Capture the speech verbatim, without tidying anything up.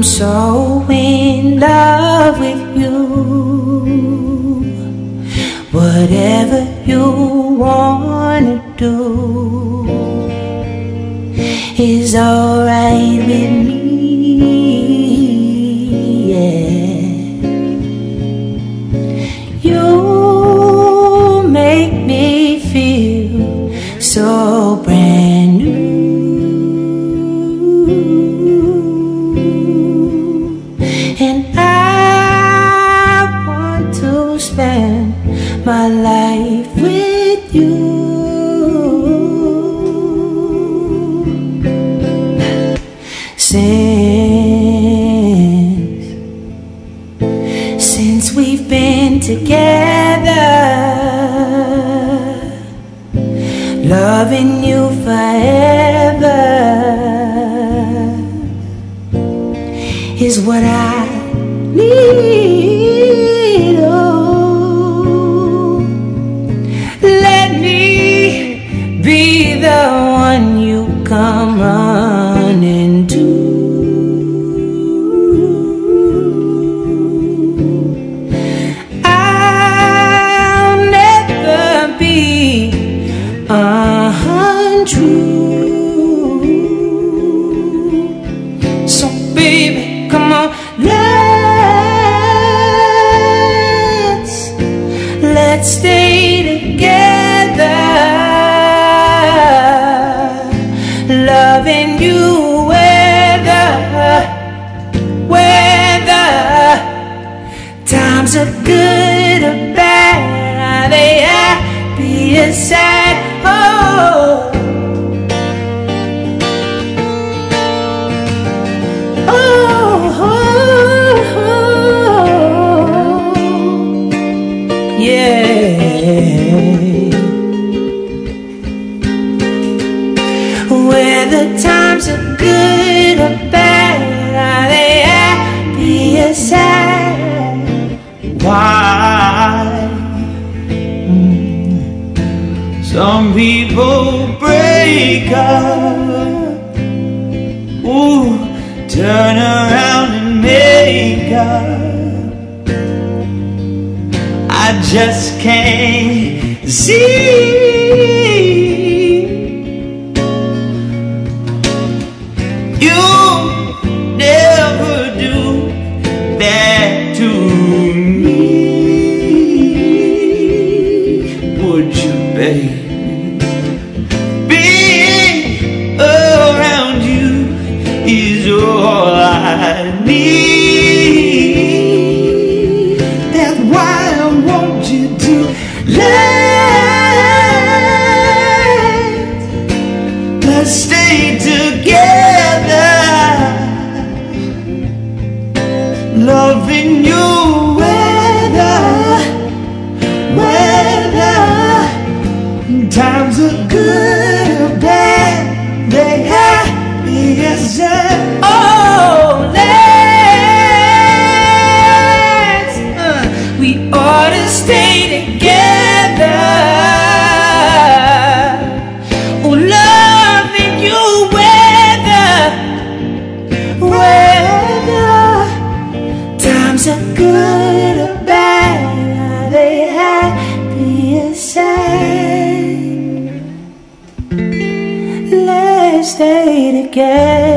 so in love with you. Whatever you wanna do is alright with me, yeah. You make me feel so brand new, and I want to spend my life with you. Since, since we've been together, loving you forever is what I need. Oh, let me be the one you come running to. I'll never be untrue. So baby, come on, let's let's stay together, loving you whether whether times are good or bad, are they happy or sad? Oh, oh, oh, oh, yeah. Whether times are good or bad, are they happy or sad? Why? Some people break up, ooh, turn around and make up. I just can't see. You never do that to me, would you, babe? Being around you is all I need. That's why I want you to let us stay together, loving you whether whether times are good or bad, they happy as ever. Oh, let's uh, we ought to stay together. Oh, loving you whether whether times are good or bad, are they happy or sad? Let's stay together.